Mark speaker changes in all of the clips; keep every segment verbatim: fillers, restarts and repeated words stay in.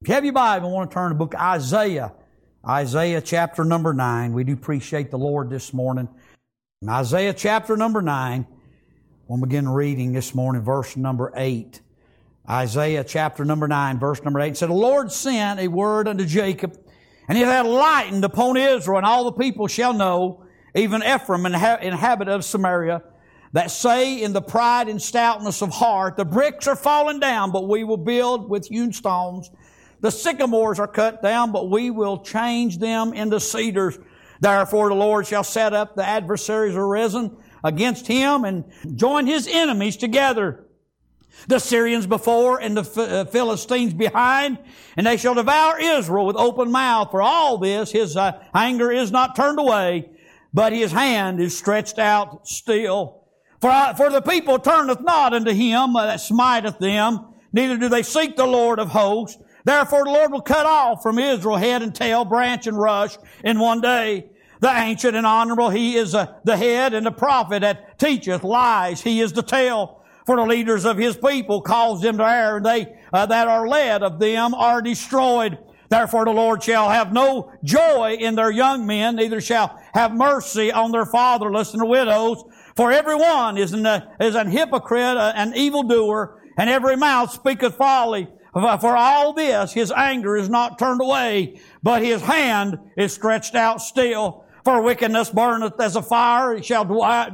Speaker 1: If you have your Bible, I want to turn to the book of Isaiah. Isaiah chapter number nine. We do appreciate the Lord this morning. In Isaiah chapter number nine, we'll begin reading this morning, verse number eight. Isaiah chapter number nine, verse number eight. It said, the Lord sent a word unto Jacob, and he hath lightened upon Israel, and all the people shall know, even Ephraim, inhabitant of Samaria, that say in the pride and stoutness of heart, the bricks are fallen down, but we will build with hewn stones. The sycamores are cut down, but we will change them into cedars. Therefore the Lord shall set up the adversaries arisen against him and join his enemies together. The Syrians before and the Philistines behind, and they shall devour Israel with open mouth. For all this his uh, anger is not turned away, but his hand is stretched out still. For, uh, for the people turneth not unto him uh, that smiteth them, neither do they seek the Lord of hosts. Therefore the Lord will cut off from Israel head and tail, branch and rush in one day. The ancient and honorable, he is uh, the head, and the prophet that teacheth lies, he is the tail. For the leaders of his people cause them to err, and they uh, that are led of them are destroyed. Therefore the Lord shall have no joy in their young men, neither shall have mercy on their fatherless and their widows. For every one is an, uh, is an hypocrite, uh, an evildoer, and every mouth speaketh folly. For all this, his anger is not turned away, but his hand is stretched out still. For wickedness burneth as a fire, it shall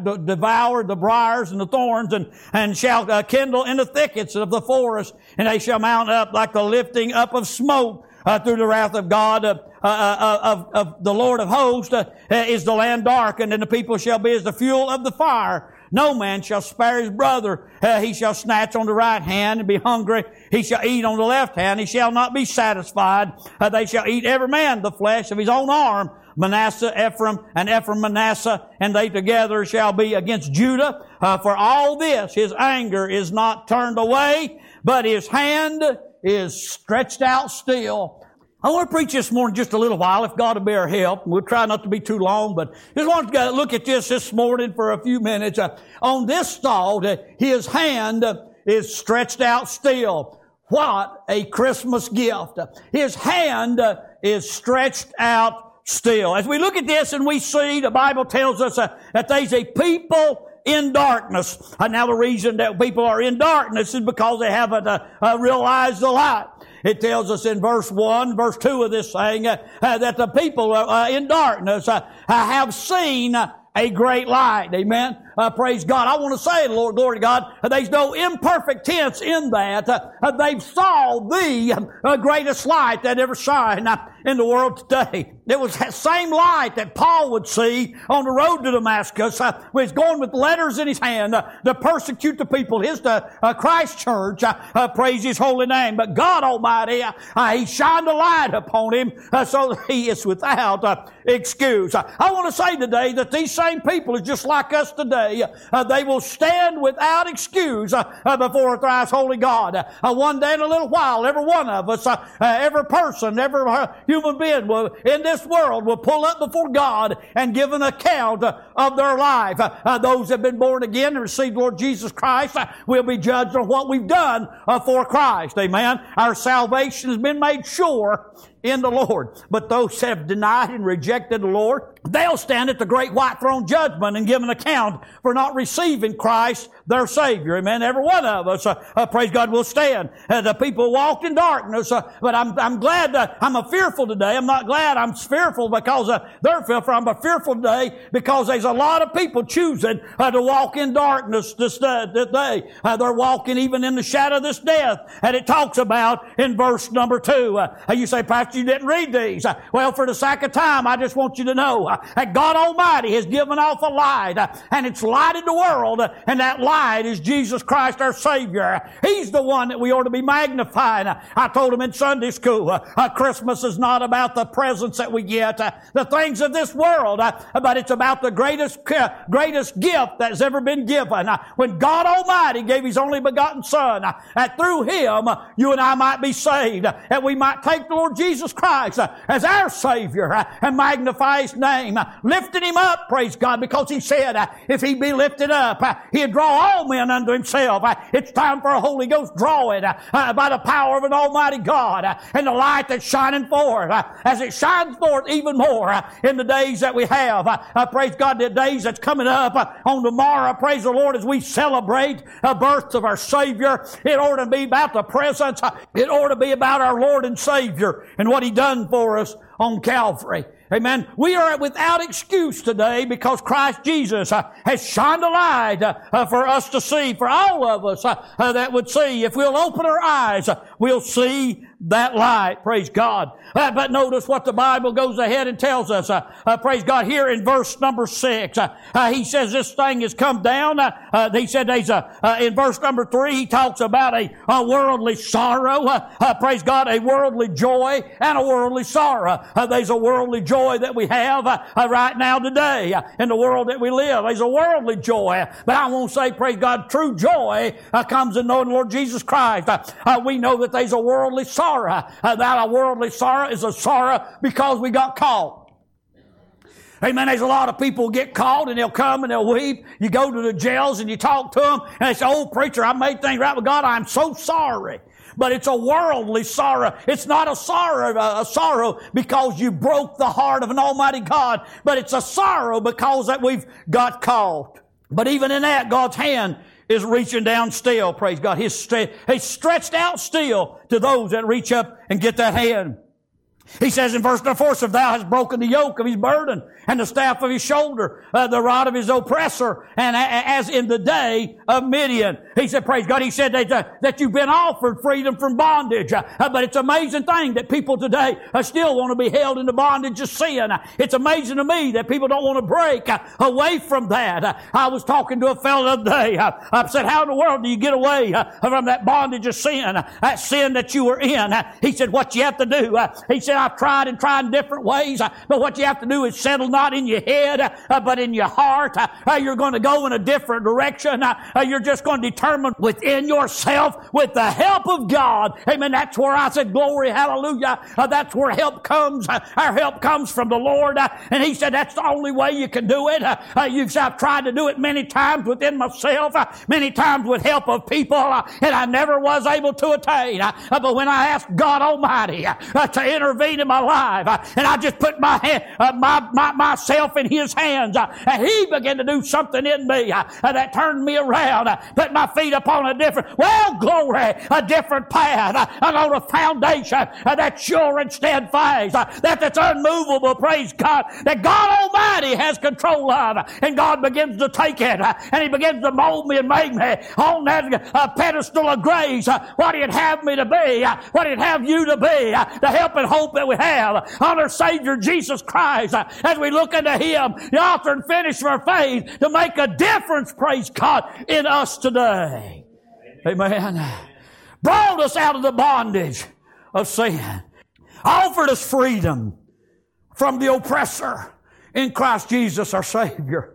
Speaker 1: devour the briars and the thorns, and, and shall uh, kindle in the thickets of the forest, and they shall mount up like the lifting up of smoke uh, through the wrath of God, uh, uh, uh, of, of the Lord of hosts. Uh, is the land darkened, and the people shall be as the fuel of the fire. No man shall spare his brother. Uh, he shall snatch on the right hand and be hungry. He shall eat on the left hand. He shall not be satisfied. Uh, they shall eat every man the flesh of his own arm. Manasseh, Ephraim, and Ephraim, Manasseh, and they together shall be against Judah. Uh, for all this, his anger is not turned away, but his hand is stretched out still. I want to preach this morning just a little while, if God will bear help. We'll try not to be too long, but just want to look at this this morning for a few minutes. Uh, on this thought, uh, his hand uh, is stretched out still. What a Christmas gift. Uh, his hand uh, is stretched out still. As we look at this and we see, the Bible tells us uh, that there's a people in darkness. Uh, now the reason that people are in darkness is because they haven't uh, uh, realized the light. It tells us in verse one, verse two of this thing, uh, uh, that the people uh, in darkness uh, have seen uh, a great light. Amen. Uh, praise God. I want to say, Lord, glory to God, uh, there's no imperfect tense in that. Uh, uh, they've saw the uh, greatest light that ever shined uh, in the world today. It was that same light that Paul would see on the road to Damascus, uh, when he's going with letters in his hand uh, to persecute the people. His uh, uh, Christ church, uh, uh, praise his holy name. But God Almighty, uh, uh, he shined a light upon him uh, so that he is without uh, excuse. Uh, I want to say today that these same people are just like us today. Uh, they will stand without excuse uh, uh, before a thrice holy God. Uh, one day in a little while, every one of us, uh, uh, every person, every uh, human being will, in this world will pull up before God and give an account uh, of their life. Uh, uh, those that have been born again and received Lord Jesus Christ uh, will be judged on what we've done uh, for Christ. Amen. Our salvation has been made sure in the Lord. But those that have denied and rejected the Lord, they'll stand at the great white throne judgment and give an account for not receiving Christ, their Savior. Amen. Every one of us, uh, uh, praise God, will stand. Uh, the people walked in darkness, uh, but I'm, I'm glad, uh, I'm a fearful today. I'm not glad I'm fearful because uh, they're fearful. I'm a fearful today because there's a lot of people choosing uh, to walk in darkness this, uh, this day. Uh, they're walking even in the shadow of this death. And it talks about in verse number two. Uh, you say, Pastor, you didn't read these. Uh, well, for the sake of time, I just want you to know uh, that God Almighty has given off a light, uh, and it's lighted the world, uh, and that light is Jesus Christ, our Savior. He's the one that we ought to be magnifying. Uh, I told him in Sunday school, uh, uh, Christmas is not about the presents that we get, uh, the things of this world, uh, but it's about the greatest, uh, greatest gift that's ever been given. Uh, when God Almighty gave His only begotten Son, uh, that through Him, uh, you and I might be saved, uh, and we might take the Lord Jesus Jesus Christ uh, as our Savior uh, and magnify His name. Uh, lifting Him up, praise God, because He said uh, if He be lifted up, uh, He'd draw all men unto Himself. Uh, it's time for a Holy Ghost drawing uh, uh, by the power of an Almighty God uh, and the light that's shining forth uh, as it shines forth even more uh, in the days that we have. Uh, uh, praise God, the days that's coming up uh, on tomorrow. Praise the Lord, as we celebrate the birth of our Savior. It ought to be about the presence. Uh, it ought to be about our Lord and Savior and what He done for us on Calvary. Amen. We are without excuse today because Christ Jesus uh, has shined a light uh, uh, for us to see, for all of us uh, uh, that would see. If we'll open our eyes, uh, we'll see that light. Praise God. Uh, but notice what the Bible goes ahead and tells us. Uh, uh, praise God. Here in verse number six, uh, uh, he says this thing has come down. Uh, uh, he said there's a, uh, in verse number three, he talks about a, a worldly sorrow. Uh, uh, praise God, a worldly joy and a worldly sorrow. Uh, there's a worldly joy that we have uh, uh, right now today uh, in the world that we live. There's a worldly joy. But I won't say, praise God, true joy uh, comes in knowing the Lord Jesus Christ. Uh, uh, we know that there's a worldly sorrow. Uh, that a worldly sorrow is a sorrow because we got caught. Amen. There's a lot of people who get caught and they'll come and they'll weep. You go to the jails and you talk to them and they say, oh, preacher, I made things right with God. I'm so sorry. But it's a worldly sorrow. It's not a sorrow, a sorrow because you broke the heart of an Almighty God, but it's a sorrow because that we've got caught. But even in that, God's hand is reaching down still, praise God. His stre- He's stretched out still to those that reach up and get that hand. He says in verse number four, if thou hast broken the yoke of his burden and the staff of his shoulder, uh, the rod of his oppressor, and a- as in the day of Midian. He said, praise God, he said that, uh, that you've been offered freedom from bondage. Uh, uh, but it's an amazing thing that people today uh, still want to be held in the bondage of sin. Uh, it's amazing to me that people don't want to break uh, away from that. Uh, I was talking to a fellow the other day. Uh, I said, how in the world do you get away uh, from that bondage of sin, uh, that sin that you were in? Uh, he said, what you have to do, uh, he said, I've tried and tried in different ways, uh, but what you have to do is settle not in your head, uh, but in your heart. Uh, uh, you're going to go in a different direction. Uh, uh, you're just going to determine within yourself with the help of God. Amen. That's where I said, glory, hallelujah. Uh, that's where help comes. Uh, our help comes from the Lord. Uh, and he said, that's the only way you can do it. Uh, uh, you've I've tried to do it many times within myself, uh, many times with help of people, uh, and I never was able to attain. Uh, uh, but when I asked God Almighty uh, uh, to intervene in my life, uh, and I just put my, hand, uh, my, my myself in His hands, uh, and He began to do something in me uh, uh, that turned me around, uh, put my feet upon a different, well, glory, a different path, uh, on a foundation uh, that's sure and steadfast, uh, that that's unmovable, praise God, that God Almighty has control of, uh, and God begins to take it, uh, and He begins to mold me and make me on that uh, pedestal of grace, uh, what He'd have me to be, uh, what He'd have you to be, uh, the help and hope that we have on our Savior Jesus Christ, uh, as we look into Him, the author and finisher of our faith, to make a difference, praise God, in us today. Amen. Brought us out of the bondage of sin. Offered us freedom from the oppressor in Christ Jesus our Savior.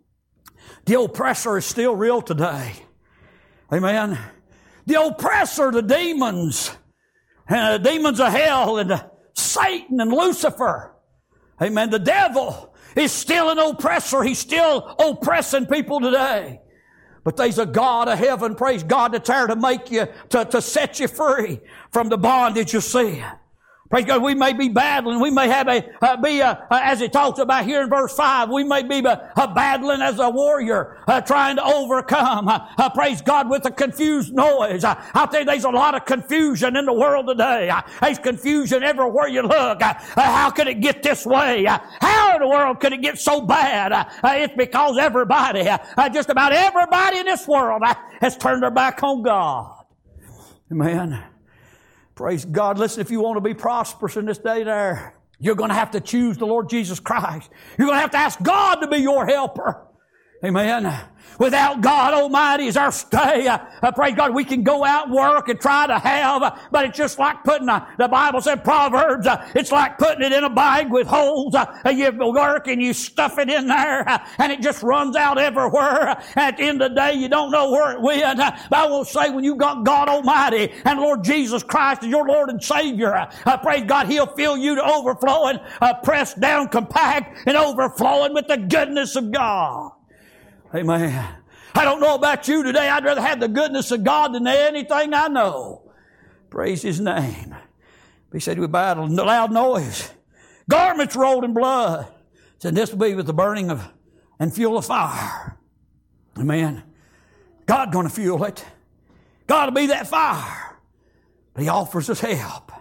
Speaker 1: The oppressor is still real today. Amen. The oppressor, the demons, uh, the demons of hell, and the Satan and Lucifer. Amen. The devil is still an oppressor. He's still oppressing people today. But there's a God of heaven, praise God, that's there to make you, to, to set you free from the bondage of sin. Praise God, we may be battling, we may have a, uh, be a, uh, as it talks about here in verse five, we may be a, a battling as a warrior, uh, trying to overcome, uh, uh, praise God, with a confused noise. Uh, I tell you, there's a lot of confusion in the world today. Uh, there's confusion everywhere you look. Uh, uh, how could it get this way? Uh, how in the world could it get so bad? Uh, uh, it's because everybody, uh, uh, just about everybody in this world uh, has turned their back on God. Amen. Praise God. Listen, if you want to be prosperous in this day there, you're going to have to choose the Lord Jesus Christ. You're going to have to ask God to be your helper. Amen. Without God Almighty as our stay, uh, uh, praise God, we can go out and work and try to have, uh, but it's just like putting, uh, the Bible said, Proverbs, uh, it's like putting it in a bag with holes. Uh, you work and you stuff it in there, uh, and it just runs out everywhere. Uh, at the end of the day, you don't know where it went. Uh, but I will say, when you got God Almighty and Lord Jesus Christ as your Lord and Savior, uh, uh, praise God, He'll fill you to overflowing, uh, pressed down, compact, and overflowing with the goodness of God. Amen. I don't know about you today. I'd rather have the goodness of God than anything I know. Praise His name. He said with a loud noise, garments rolled in blood. He said this will be with the burning of and fuel of fire. Amen. God's going to fuel it. God will be that fire. But He offers us help.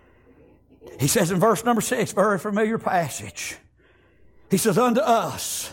Speaker 1: He says in verse number six, very familiar passage. He says, unto us.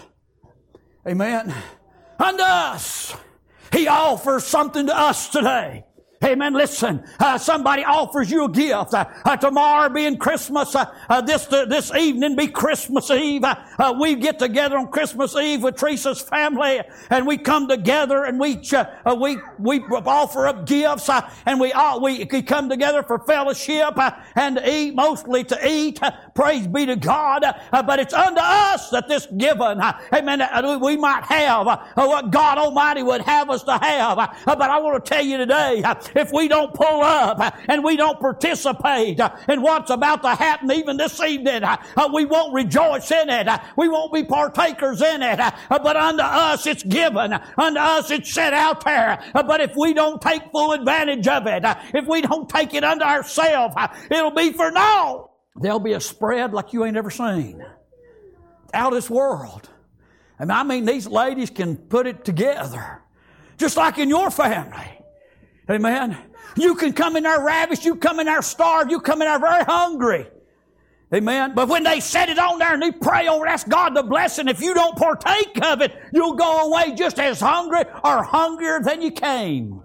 Speaker 1: Amen. Unto us. He offers something to us today. Amen. Listen, uh, somebody offers you a gift. Uh, uh, tomorrow being Christmas, uh, uh, this uh, this evening be Christmas Eve. Uh, uh, we get together on Christmas Eve with Teresa's family, and we come together and we uh, uh, we we offer up gifts, uh, and we all we, we come together for fellowship uh, and to eat, mostly to eat. Uh, praise be to God. Uh, but it's unto us that this given, uh, amen, uh, we might have uh, what God Almighty would have us to have. Uh, but I want to tell you today. Uh, If we don't pull up and we don't participate in what's about to happen even this evening, we won't rejoice in it. We won't be partakers in it. But unto us it's given. Unto us it's set out there. But if we don't take full advantage of it, if we don't take it unto ourselves, it'll be for naught. There'll be a spread like you ain't ever seen. Out of this world. And I mean, these ladies can put it together. Just like in your family. Amen. You can come in there ravished. You come in there starved. You come in there very hungry. Amen. But when they set it on there and they pray over, ask God to bless it. If you don't partake of it, you'll go away just as hungry or hungrier than you came.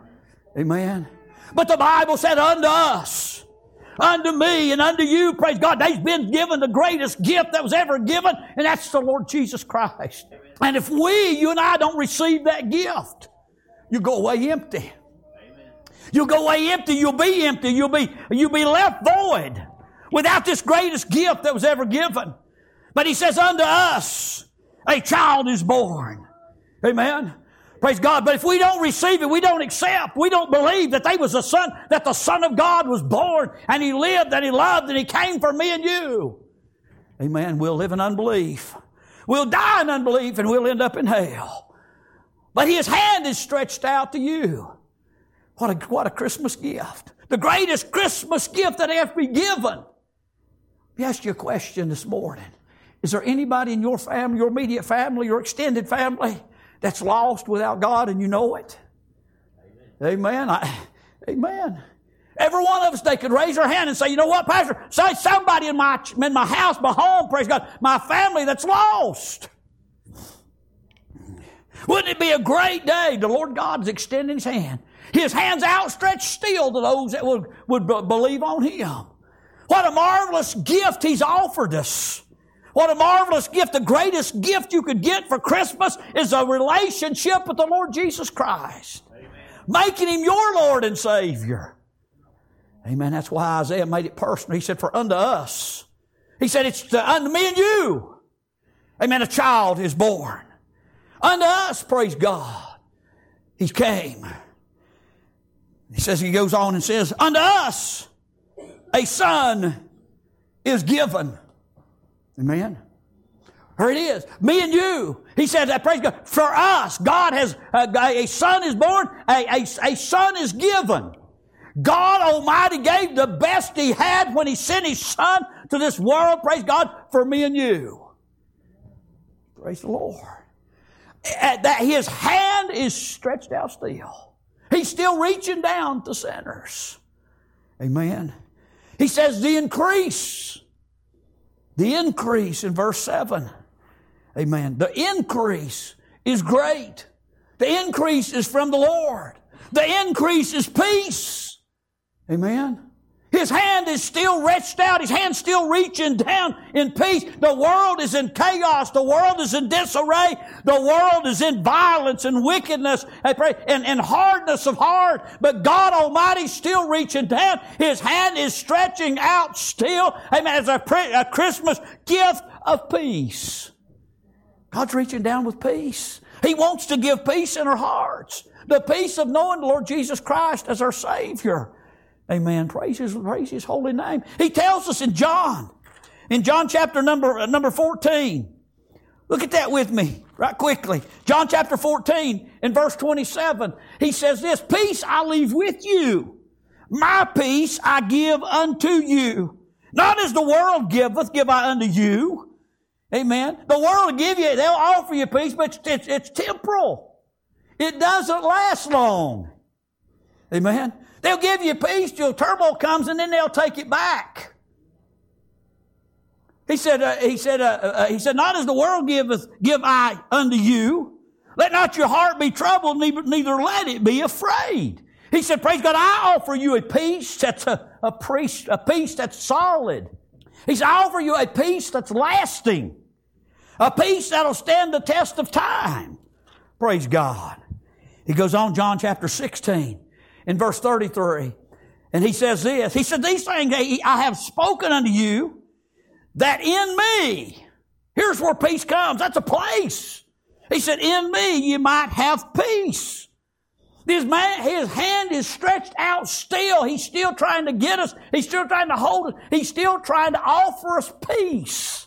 Speaker 1: Amen. But the Bible said unto us, unto me and unto you, praise God, they've been given the greatest gift that was ever given, and that's the Lord Jesus Christ. And if we, you and I, don't receive that gift, you go away empty. You'll go away empty. You'll be empty. You'll be, you'll be left void without this greatest gift that was ever given. But He says, unto us a child is born. Amen. Praise God. But if we don't receive it, we don't accept, we don't believe that they was a son, that the Son of God was born and He lived and He loved and He came for me and you. Amen. We'll live in unbelief. We'll die in unbelief and we'll end up in hell. But His hand is stretched out to you. What a, what a Christmas gift. The greatest Christmas gift that has to be given. Let me ask you a question this morning. Is there anybody in your family, your immediate family, your extended family that's lost without God and you know it? Amen. Amen. I, amen. Every one of us, they could raise their hand and say, you know what, Pastor? Say somebody in my, in my house, my home, praise God, my family that's lost. Wouldn't it be a great day? The Lord God's extending His hand. His hand's outstretched still to those that would, would b- believe on Him. What a marvelous gift He's offered us. What a marvelous gift. The greatest gift you could get for Christmas is a relationship with the Lord Jesus Christ. Amen. Making Him your Lord and Savior. Amen. That's why Isaiah made it personal. He said, for unto us. He said, it's to, unto me and you. Amen. A child is born. Unto us, praise God. He came. He says, he goes on and says, unto us a son is given. Amen. Here it is. Me and you. He said that, praise God. For us, God has, uh, a son is born, a, a, a son is given. God Almighty gave the best He had when He sent His Son to this world, praise God, for me and you. Praise the Lord. That His hand is stretched out still. He's still reaching down to sinners. Amen. He says the increase. The increase in verse seven. Amen. The increase is great. The increase is from the Lord. The increase is peace. Amen. His hand is still reached out. His hand's still reaching down in peace. The world is in chaos. The world is in disarray. The world is in violence and wickedness and, and hardness of heart. But God Almighty is still reaching down. His hand is stretching out still, amen, as a, a Christmas gift of peace. God's reaching down with peace. He wants to give peace in our hearts. The peace of knowing the Lord Jesus Christ as our Savior. Amen. Praise His, praise His holy name. He tells us in John, in John chapter number, uh, number fourteen. Look at that with me right quickly. John chapter fourteen in verse twenty-seven. He says this, peace I leave with you. My peace I give unto you. Not as the world giveth, give I unto you. Amen. The world will give you, they'll offer you peace, but it's, it's, it's temporal. It doesn't last long. Amen. They'll give you peace till turmoil comes, and then they'll take it back. He said, uh, he said, uh, uh, he said, not as the world giveth, give I unto you. Let not your heart be troubled, neither, neither let it be afraid. He said, praise God, I offer you a peace that's a, a, peace, a peace that's solid. He said, I offer you a peace that's lasting. A peace that'll stand the test of time. Praise God. He goes on, John chapter sixteen. In verse thirty-three, and he says this, he said, these things I have spoken unto you, that in me, here's where peace comes, that's a place. He said, in me you might have peace. His, man, his hand is stretched out still. He's still trying to get us. He's still trying to hold us. He's still trying to offer us peace.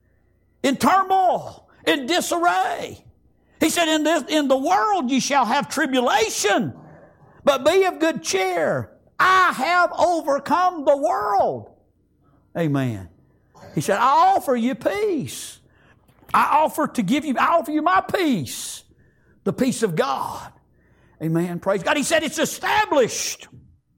Speaker 1: In turmoil, in disarray. He said, in, this, in the world you shall have tribulation. But be of good cheer. I have overcome the world. Amen. He said, I offer you peace. I offer to give you, I offer you my peace. The peace of God. Amen. Praise God. He said it's established.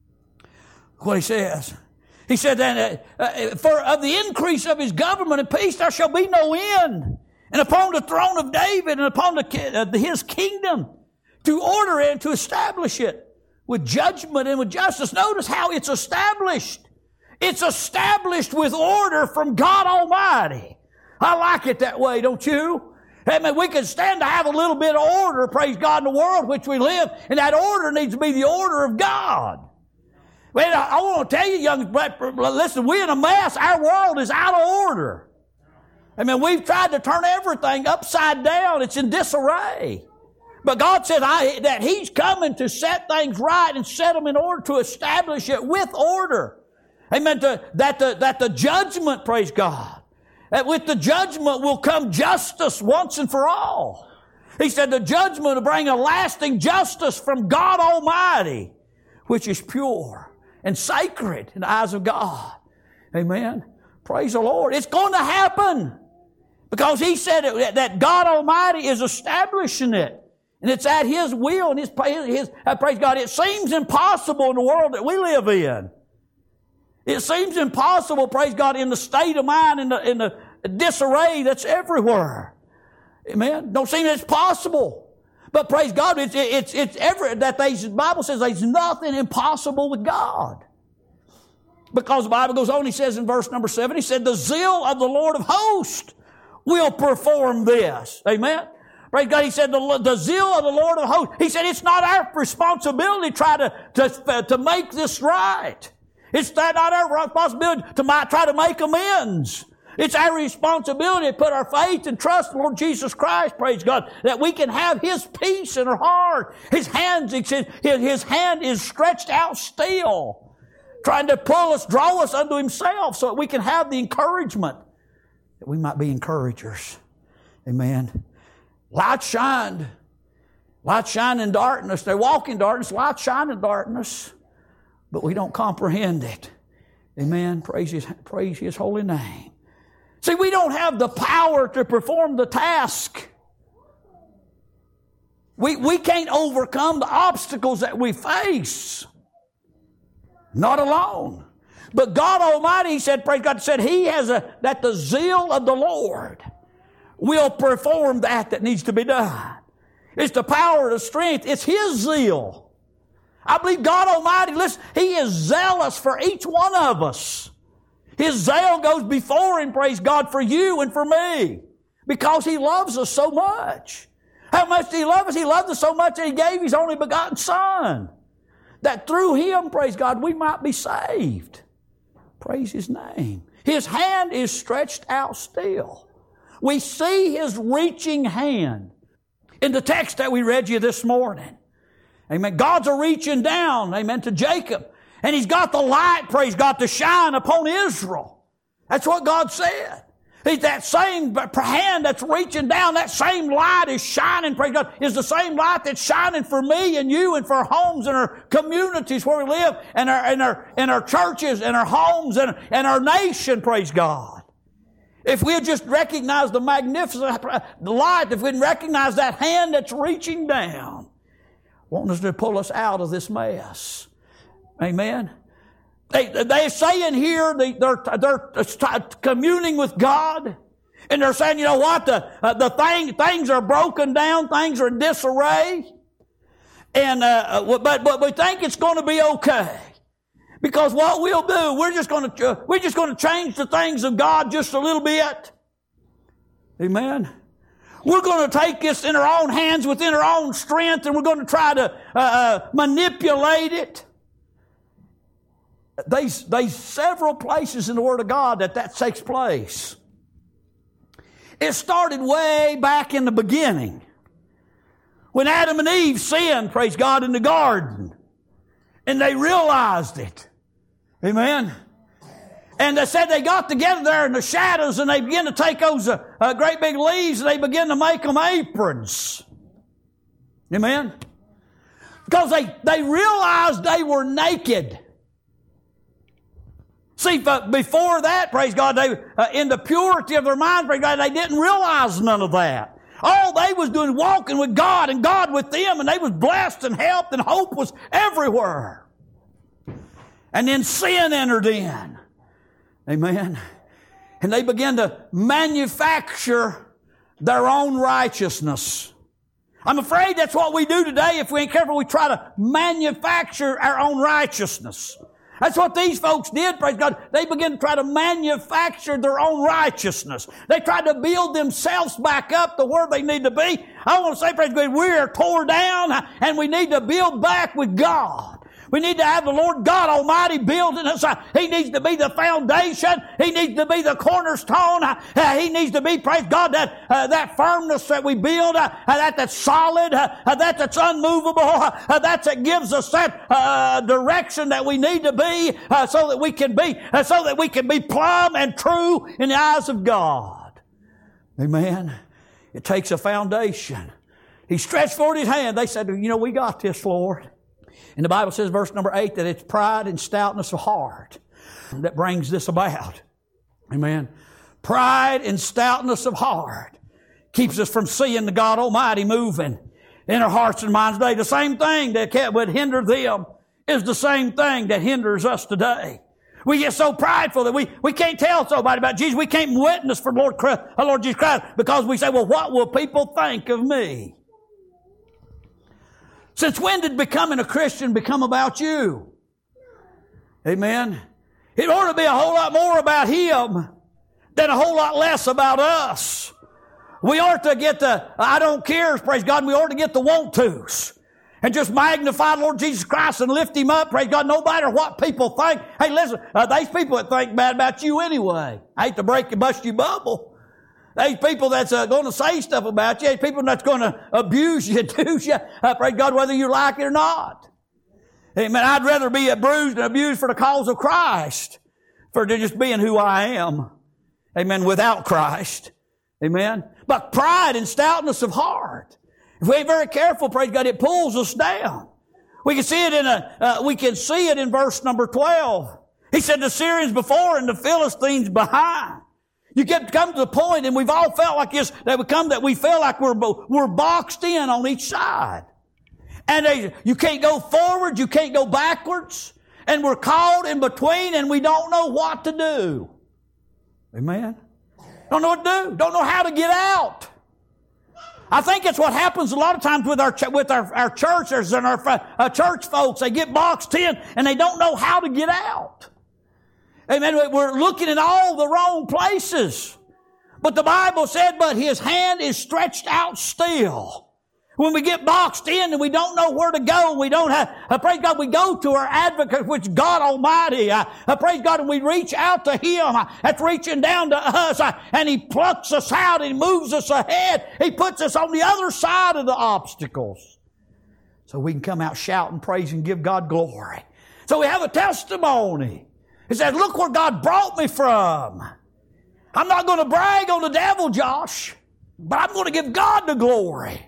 Speaker 1: What he says. He said that uh, uh, for of the increase of His government and peace there shall be no end. And upon the throne of David and upon the, uh, His kingdom to order it and to establish it. With judgment and with justice. Notice how it's established. It's established with order from God Almighty. I like it that way, don't you? I mean, we can stand to have a little bit of order, praise God, in the world in which we live, and that order needs to be the order of God. Well, I, I want to tell you, young, listen, we're in a mess. Our world is out of order. I mean, we've tried to turn everything upside down. It's in disarray. But God said I, that He's coming to set things right and set them in order to establish it with order. Amen. To, that, the, that the judgment, praise God, that with the judgment will come justice once and for all. He said the judgment will bring a lasting justice from God Almighty, which is pure and sacred in the eyes of God. Amen. Praise the Lord. It's going to happen because He said it, that God Almighty is establishing it. And it's at His will and His, His uh, praise God. It seems impossible in the world that we live in. It seems impossible, praise God, in the state of mind, in the, in the disarray that's everywhere. Amen. Don't seem it's possible. But praise God, it's, it's, it's every, that they, the Bible says there's nothing impossible with God. Because the Bible goes on, He says in verse number seven, He said, the zeal of the Lord of hosts will perform this. Amen. Praise God. He said the, the zeal of the Lord of hosts. He said it's not our responsibility to try to, to, to make this right. It's not our responsibility to try to make amends. It's our responsibility to put our faith and trust in the Lord Jesus Christ, praise God, that we can have His peace in our heart. His hands, His hand is stretched out still, trying to pull us, draw us unto Himself so that we can have the encouragement that we might be encouragers. Amen. Light shined. Light shine in darkness. They walk in darkness. Light shine in darkness. But we don't comprehend it. Amen. Praise His, praise His holy name. See, we don't have the power to perform the task. We, we can't overcome the obstacles that we face. Not alone. But God Almighty, He said, praise God, said He has a, that the zeal of the Lord will perform that that needs to be done. It's the power, the strength. It's His zeal. I believe God Almighty, listen, He is zealous for each one of us. His zeal goes before Him, praise God, for you and for me. Because He loves us so much. How much did He love us? He loved us so much that He gave His only begotten Son. That through Him, praise God, we might be saved. Praise His name. His hand is stretched out still. We see His reaching hand in the text that we read you this morning. Amen. God's a reaching down, amen, to Jacob. And He's got the light, praise God, to shine upon Israel. That's what God said. He's that same hand that's reaching down, that same light is shining, praise God, is the same light that's shining for me and you and for our homes and our communities where we live and our, and our, and our churches and our homes and, and our nation, praise God. If we had just recognized the magnificent light, if we'd recognize that hand that's reaching down, wanting us to pull us out of this mess. Amen. They, they're saying here, they, they're, they're communing with God, and they're saying, you know what, the, uh, the thing, things are broken down, things are in disarray, and, uh, but, but we think it's going to be okay. Because what we'll do, we're just going to, uh, we're just going to change the things of God just a little bit. Amen. We're going to take this in our own hands within our own strength, and we're going to try to uh, uh, manipulate it. There's, there's several places in the Word of God that that takes place. It started way back in the beginning when Adam and Eve sinned, praise God, in the garden. And they realized it. Amen. And they said they got together there in the shadows and they began to take those uh, uh, great big leaves and they began to make them aprons. Amen. Because they, they realized they were naked. See, before that, praise God, they, uh, in the purity of their mind, praise God, they didn't realize none of that. All they was doing walking with God and God with them, and they was blessed and helped and hope was everywhere. And then sin entered in. Amen. And they began to manufacture their own righteousness. I'm afraid that's what we do today. If we ain't careful, we try to manufacture our own righteousness. That's what these folks did, praise God. They began to try to manufacture their own righteousness. They tried to build themselves back up to where they need to be. I want to say, praise God, we are torn down and we need to build back with God. We need to have the Lord God Almighty building us. He needs to be the foundation. He needs to be the cornerstone. He needs to be, praise God, that uh, that firmness that we build, uh, that that's solid, uh, that that's unmovable, uh, that that gives us that uh, direction that we need to be, uh, so that we can be, uh, so that we can be plumb and true in the eyes of God. Amen. It takes a foundation. He stretched forth His hand. They said, you know, we got this, Lord. And the Bible says, verse number eight, that it's pride and stoutness of heart that brings this about. Amen. Pride and stoutness of heart keeps us from seeing the God Almighty moving in our hearts and minds today. The same thing that would hinder them is the same thing that hinders us today. We get so prideful that we, we can't tell somebody about Jesus. We can't witness for Lord, Christ, Lord Jesus Christ because we say, well, what will people think of me? Since when did becoming a Christian become about you? Amen. It ought to be a whole lot more about Him than a whole lot less about us. We ought to get the I don't care, praise God, and we ought to get the want tos. And just magnify Lord Jesus Christ and lift Him up, praise God, no matter what people think. Hey, listen, uh, these people that think bad about you anyway. I hate to break and bust your bubble. There's people that's uh, going to say stuff about you. There's people that's going to abuse you, do you. Uh, pray God, whether you like it or not. Amen. I'd rather be bruised and abused for the cause of Christ, for just being who I am. Amen. Without Christ. Amen. But pride and stoutness of heart. If we ain't very careful, praise God, it pulls us down. We can see it in a. Uh, we can see it in verse number twelve. He said, "The Syrians before and the Philistines behind." You get to come to the point, and we've all felt like this, that we come that we feel like we're, we're boxed in on each side. And they, you can't go forward, you can't go backwards, and we're caught in between, and we don't know what to do. Amen? Don't know what to do. Don't know how to get out. I think it's what happens a lot of times with our with our, our churches and our uh, church folks. They get boxed in and they don't know how to get out. Amen. We're looking in all the wrong places. But the Bible said, but His hand is stretched out still. When we get boxed in and we don't know where to go, we don't have, uh, praise God, we go to our advocate, which is God Almighty. Uh, uh, praise God, and we reach out to Him. Uh, that's reaching down to us. Uh, and He plucks us out. He moves us ahead. He puts us on the other side of the obstacles. So we can come out shouting, praising, give God glory. So we have a testimony. He says, look where God brought me from. I'm not going to brag on the devil, Josh, but I'm going to give God the glory.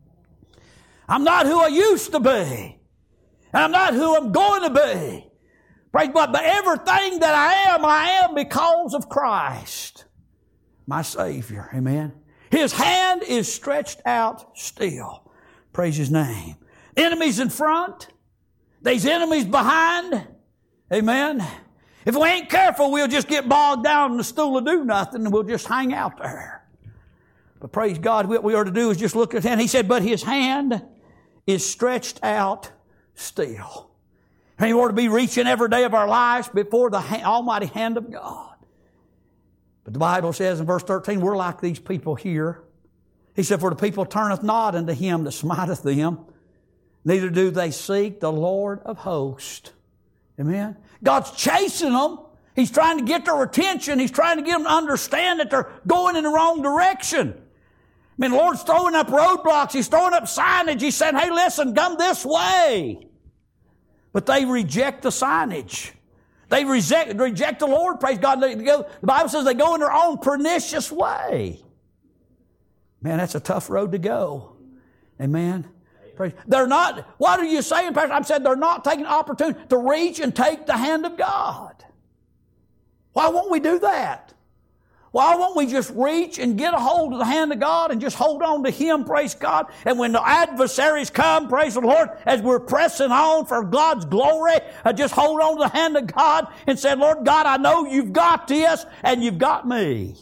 Speaker 1: I'm not who I used to be. And I'm not who I'm going to be. Praise God. But everything that I am, I am because of Christ, my Savior. Amen. His hand is stretched out still. Praise His name. Enemies in front. There's enemies behind. Amen. If we ain't careful, we'll just get bogged down in the stool of do nothing and we'll just hang out there. But praise God, what we are to do is just look at His hand. He said, but His hand is stretched out still. And we ought to be reaching every day of our lives before the hand, almighty hand of God. But the Bible says in verse thirteen, we're like these people here. He said, for the people turneth not unto Him that smiteth them, neither do they seek the Lord of hosts. Amen. God's chasing them. He's trying to get their attention. He's trying to get them to understand that they're going in the wrong direction. I mean, the Lord's throwing up roadblocks. He's throwing up signage. He's saying, hey, listen, come this way. But they reject the signage. They reject, reject the Lord, praise God. They go, the Bible says they go in their own pernicious way. Man, that's a tough road to go. Amen. Praise. They're not, what are you saying, Pastor? I'm saying they're not taking the opportunity to reach and take the hand of God. Why won't we do that? Why won't we just reach and get a hold of the hand of God and just hold on to Him, praise God? And when the adversaries come, praise the Lord, as we're pressing on for God's glory, uh, just hold on to the hand of God and say, Lord God, I know You've got this and You've got me.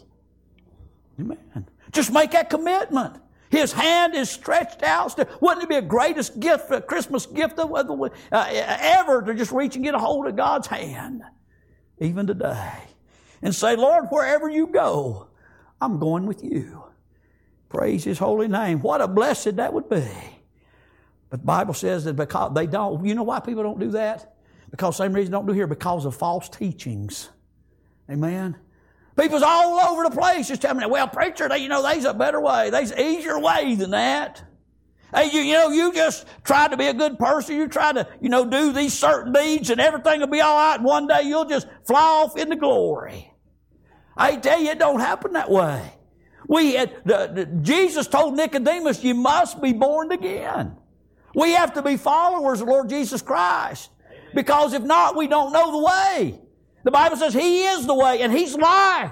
Speaker 1: Amen. Just make that commitment. His hand is stretched out. Wouldn't it be a greatest gift, a Christmas gift of, uh, ever to just reach and get a hold of God's hand, even today? And say, Lord, wherever You go, I'm going with You. Praise His holy name. What a blessed that would be. But the Bible says that because they don't, you know why people don't do that? Because the same reason they don't do here, because of false teachings. Amen. People's all over the place just telling me, well, preacher, they, you know, there's a better way. There's an easier way than that. Hey, you, you know, you just try to be a good person. You try to, you know, do these certain deeds and everything will be all right. And one day you'll just fly off into glory. I tell you, it don't happen that way. We had, the, the, Jesus told Nicodemus, you must be born again. We have to be followers of the Lord Jesus Christ. Because if not, we don't know the way. The Bible says He is the way and He's life.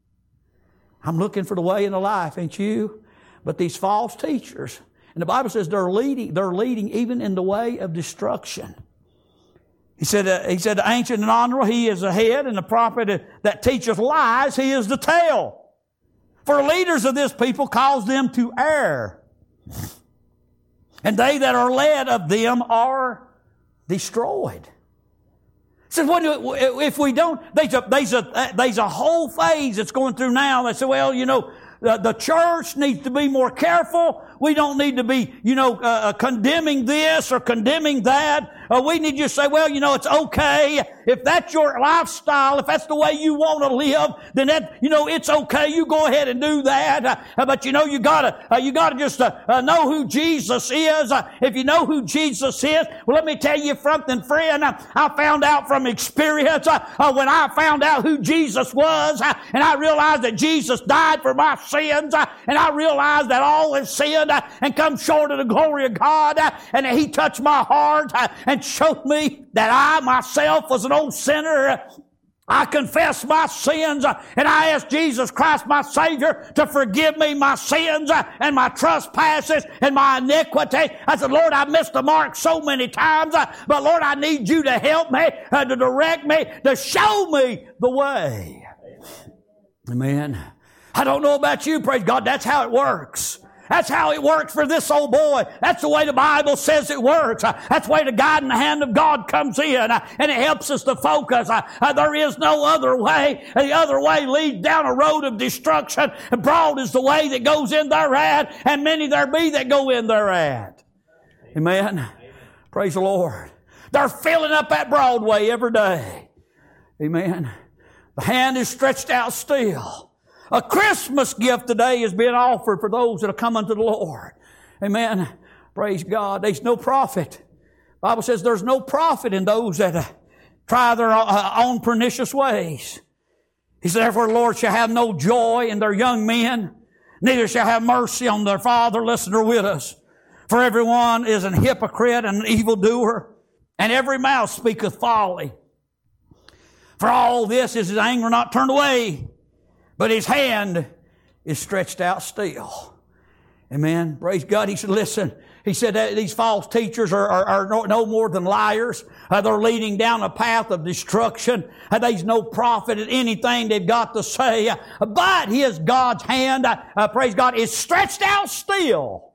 Speaker 1: I'm looking for the way and the life, ain't you? But these false teachers, and the Bible says they're leading, they're leading even in the way of destruction. He said, uh, he said, the ancient and honorable, He is the head, and the prophet that teacheth lies, He is the tail. For leaders of this people cause them to err. And they that are led of them are destroyed. He said, if we don't, there's a, there's a, there's a whole phase that's going through now. They say, well, you know, the, the church needs to be more careful. We don't need to be, you know, uh, condemning this or condemning that. Uh, we need to just say, well, you know, it's okay. If that's your lifestyle, if that's the way you want to live, then that, you know, it's okay. You go ahead and do that. Uh, but you know, you gotta, uh, you gotta just uh, uh, know who Jesus is. Uh, if you know who Jesus is, well, let me tell you something, friend. I, I found out from experience uh, uh, when I found out who Jesus was, uh, and I realized that Jesus died for my sins, uh, and I realized that all have sinned uh, and come short of the glory of God, uh, and that He touched my heart uh, and showed me that I myself was an old sinner. I confessed my sins uh, and I asked Jesus Christ, my Savior, to forgive me my sins uh, and my trespasses and my iniquity. I said, Lord, I missed the mark so many times, uh, but Lord, I need You to help me, uh, to direct me, to show me the way. Amen. I don't know about you, praise God, that's how it works. That's how it works for this old boy. That's the way the Bible says it works. That's the way the guiding hand of God comes in, and it helps us to focus. There is no other way. The other way leads down a road of destruction. Broad is the way that goes in thereat, and many there be that go in thereat. Amen. Amen. Praise the Lord. They're filling up that Broadway every day. Amen. The hand is stretched out still. A Christmas gift today is being offered for those that have come unto the Lord. Amen. Praise God. There's no profit. The Bible says there's no profit in those that uh, try their uh, own pernicious ways. He said, therefore the Lord shall have no joy in their young men, neither shall have mercy on their fatherless and their widows. For everyone is an hypocrite and an evildoer, and every mouth speaketh folly. For all this is his anger not turned away, but his hand is stretched out still. Amen. Praise God. He said, listen, he said that these false teachers are, are, are no, no more than liars. Uh, they're leading down a path of destruction. Uh, there's no profit in anything they've got to say. Uh, but his God's hand, uh, uh, praise God, is stretched out still.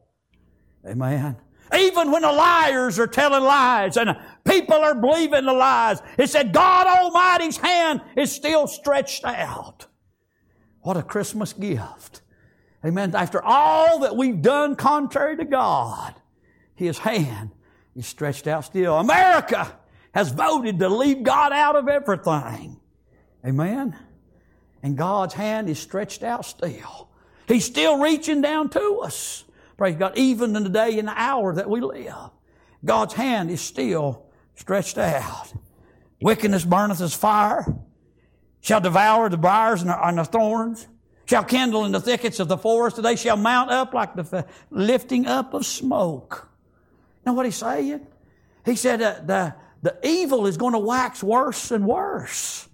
Speaker 1: Amen. Even when the liars are telling lies and people are believing the lies, it said God Almighty's hand is still stretched out. What a Christmas gift. Amen. After all that we've done contrary to God, His hand is stretched out still. America has voted to leave God out of everything. Amen. And God's hand is stretched out still. He's still reaching down to us. Praise God. Even in the day and the hour that we live, God's hand is still stretched out. Wickedness burneth as fire, shall devour the briars and the, and the thorns, shall kindle in the thickets of the forest, and they shall mount up like the lifting up of smoke. Know what he's saying? He said uh, the, the evil is going to wax worse and worse.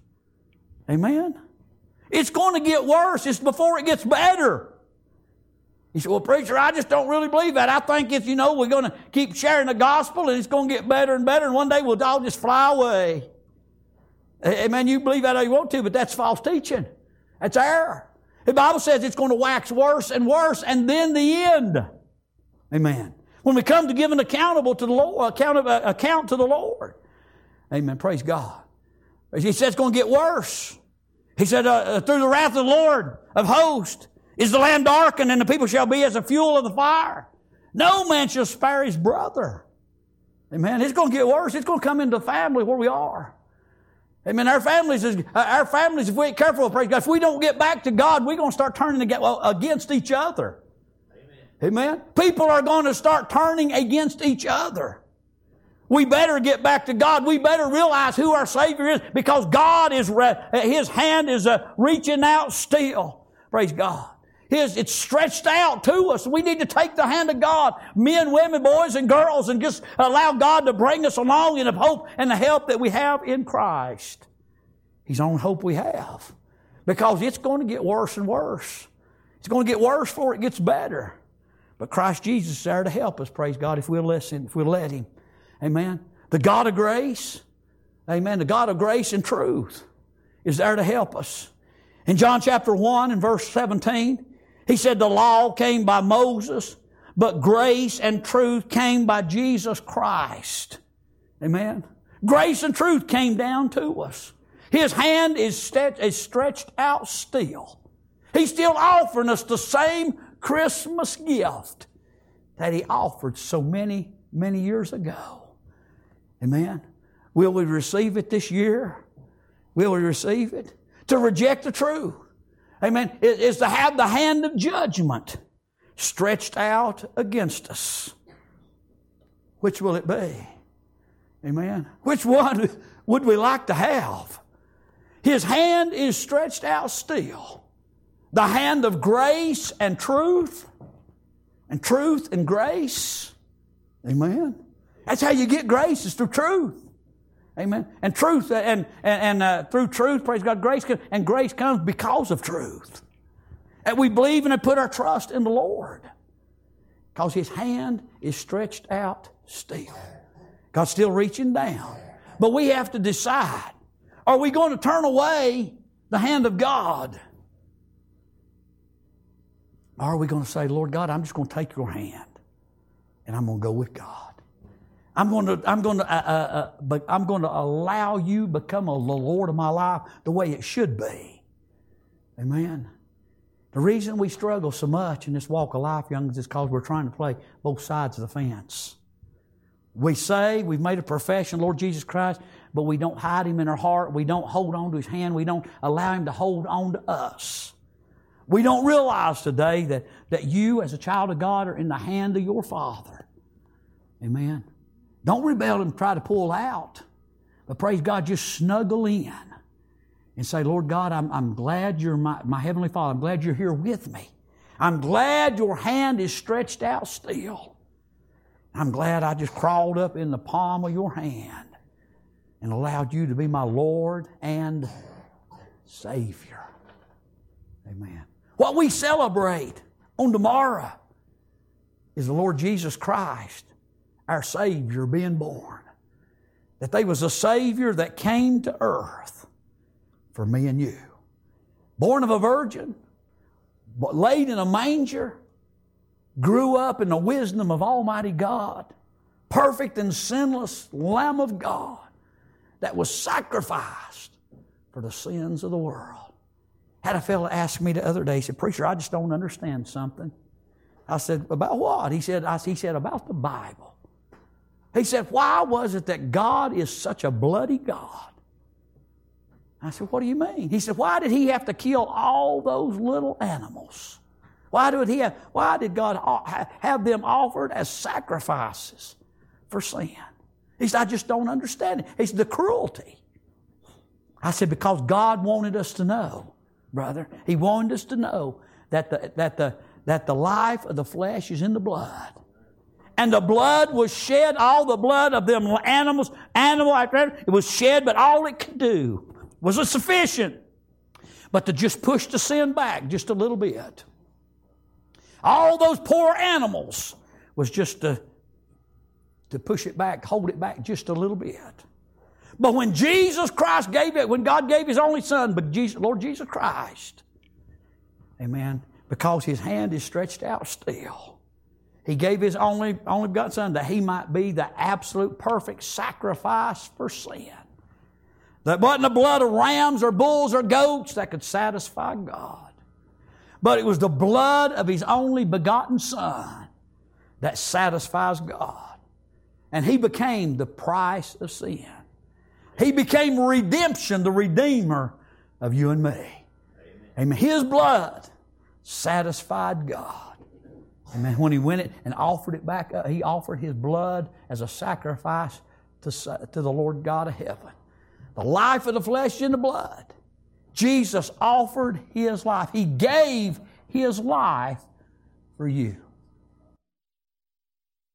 Speaker 1: Amen? It's going to get worse. It's before it gets better. He said, well, preacher, I just don't really believe that. I think if, you know, we're going to keep sharing the gospel and it's going to get better and better, and one day we'll all just fly away. Amen. You believe that all you want to, but that's false teaching. That's error. The Bible says it's going to wax worse and worse, and then the end. Amen. When we come to give an accountable to the Lord, account, of, uh, account to the Lord. Amen. Praise God. He said it's going to get worse. He said, uh, through the wrath of the Lord of hosts is the land darkened, and the people shall be as the fuel of the fire. No man shall spare his brother. Amen. It's going to get worse. It's going to come into the family where we are. Amen. Our families, is, our families, if we ain't careful, praise God, if we don't get back to God, we're going to start turning against each other. Amen. Amen. People are going to start turning against each other. We better get back to God. We better realize who our Savior is, because God is, His hand is uh, reaching out still. Praise God. His, it's stretched out to us. We need to take the hand of God, men, women, boys, and girls, and just allow God to bring us along in the hope and the help that we have in Christ. He's the only hope we have. Because it's going to get worse and worse. It's going to get worse before it gets better. But Christ Jesus is there to help us, praise God, if we'll listen, if we'll let Him. Amen. The God of grace, amen, the God of grace and truth is there to help us. In John chapter one and verse seventeen, He said the law came by Moses, but grace and truth came by Jesus Christ. Amen. Grace and truth came down to us. His hand is stretched out still. He's still offering us the same Christmas gift that He offered so many, many years ago. Amen. Will we receive it this year? Will we receive it? To reject the truth, amen, is to have the hand of judgment stretched out against us. Which will it be? Amen. Which one would we like to have? His hand is stretched out still. The hand of grace and truth, and truth and grace. Amen. That's how you get grace, is through truth. Amen. And truth, and, and, and uh, through truth, praise God, grace comes, and grace comes because of truth. And we believe and put our trust in the Lord. Because His hand is stretched out still. God's still reaching down. But we have to decide, are we going to turn away the hand of God? Or are we going to say, Lord God, I'm just going to take your hand and I'm going to go with God. I'm going to, I'm going to, uh, uh, uh, but I'm going to allow you to become a, the Lord of my life the way it should be. Amen. The reason we struggle so much in this walk of life, youngins, is because we're trying to play both sides of the fence. We say we've made a profession, Lord Jesus Christ, but we don't hide Him in our heart. We don't hold on to His hand. We don't allow Him to hold on to us. We don't realize today that, that you as a child of God are in the hand of your Father. Amen. Don't rebel and try to pull out. But praise God, just snuggle in and say, Lord God, I'm, I'm glad you're my, my Heavenly Father. I'm glad you're here with me. I'm glad your hand is stretched out still. I'm glad I just crawled up in the palm of your hand and allowed you to be my Lord and Savior. Amen. What we celebrate on tomorrow is the Lord Jesus Christ, our Savior, being born. That there was a Savior that came to earth for me and you. Born of a virgin, but laid in a manger, grew up in the wisdom of Almighty God, perfect and sinless Lamb of God that was sacrificed for the sins of the world. Had a fellow ask me the other day, he said, Preacher, I just don't understand something. I said, about what? He said, I, he said, about the Bible. He said, why was it that God is such a bloody God? I said, what do you mean? He said, why did He have to kill all those little animals? Why did He have, why did God have them offered as sacrifices for sin? He said, I just don't understand it. He said, the cruelty. I said, because God wanted us to know, brother. He wanted us to know that the, that the, that the life of the flesh is in the blood. And the blood was shed, all the blood of them animals, animal after animal, it was shed, but all it could do wasn't sufficient but to just push the sin back just a little bit. All those poor animals was just to, to push it back, hold it back just a little bit. But when Jesus Christ gave it, when God gave His only Son, but Jesus, Lord Jesus Christ, amen, because His hand is stretched out still, He gave His only, only begotten Son that He might be the absolute perfect sacrifice for sin. That wasn't the blood of rams or bulls or goats that could satisfy God. But it was the blood of His only begotten Son that satisfies God. And He became the price of sin. He became redemption, the Redeemer of you and me. Amen. Amen. His blood satisfied God. Amen. When He went it and offered it back up, He offered His blood as a sacrifice to, to the Lord God of heaven. The life of the flesh in the blood. Jesus offered His life. He gave His life for you.